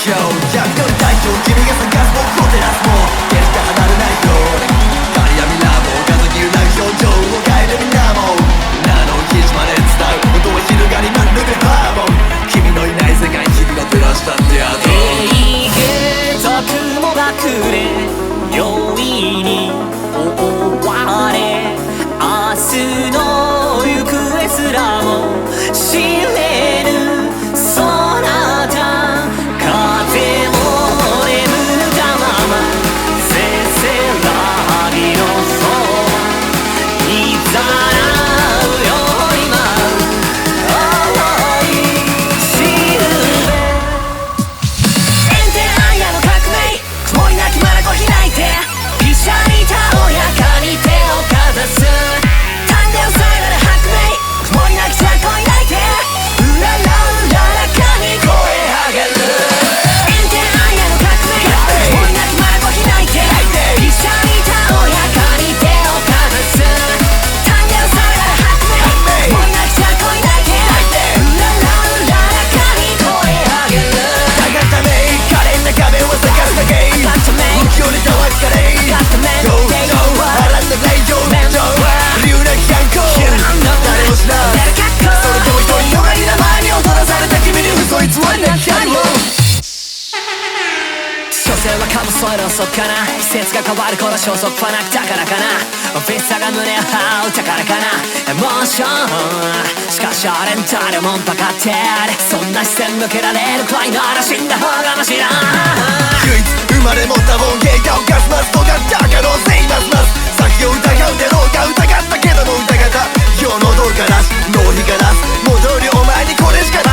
闇の代表君が探す僕を照らすも決して離れないよガリアミラボ風切るない表情を変えるみんなも名の記事まで伝う音は広がりまるでハーモン君のいない世界日々が照らしたってやつ永遠と雲がくれ容易に覆われ明日の行方すらも知れぬそなた風も眠ったまませせらぎのそばいざなうよ今青いしるべエンテライヤの革命曇りなき眼開いてピシャリたおやかに手をかざす誕生祭られ白明曇りなきちゃんこいないてうららうららかに声上げるエンテライヤの革命曇りなき眼開いてピシャリたおやかに手をかざす誕生祭られ白明曇りなきちゃんこいないてうららうららかに声上げるだがため可憐な壁を探すだけ浮世にたわかれ上々腹のない上々理由なき反抗誰もしないそれでも一人よがりな前に踊らされた君に嘘偽りなき愛を所詮はかも添える遅くかな季節が変わる頃消息はなくだからかなオフィスが胸を張うだからかなエモーションしかしあれん誰もんばかってそんな視線向けられるくらいなら死んだ方がマシだ唯一生まれ持ったもん芸が犯します尖った可能性ますます先を疑うだろうが疑ったけども疑った世のどうかなし脳日がなす戻りお前にこれしかない